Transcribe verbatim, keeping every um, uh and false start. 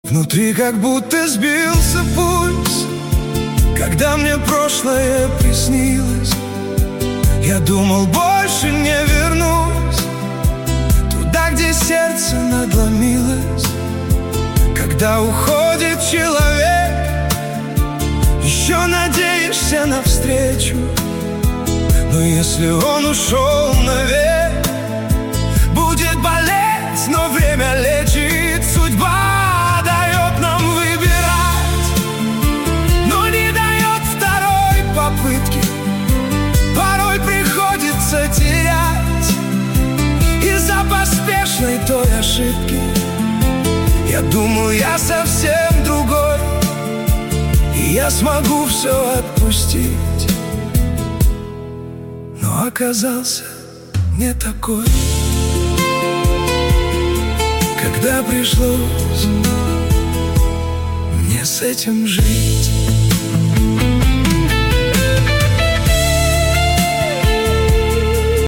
Внутри как будто сбился пульс, когда мне прошлое приснилось. Я думал, больше не вернусь туда, где сердце надломилось. Когда уходит человек, еще надеешься навстречу. Но если он ушел навек, будет болеть, но время лечит. Судьба дает нам выбирать, но не дает второй попытки. Порой приходится терять из-за поспешной той ошибки. Я думал, я совсем другой, и я смогу все отпустить, но оказался не такой. Когда пришлось мне с этим жить.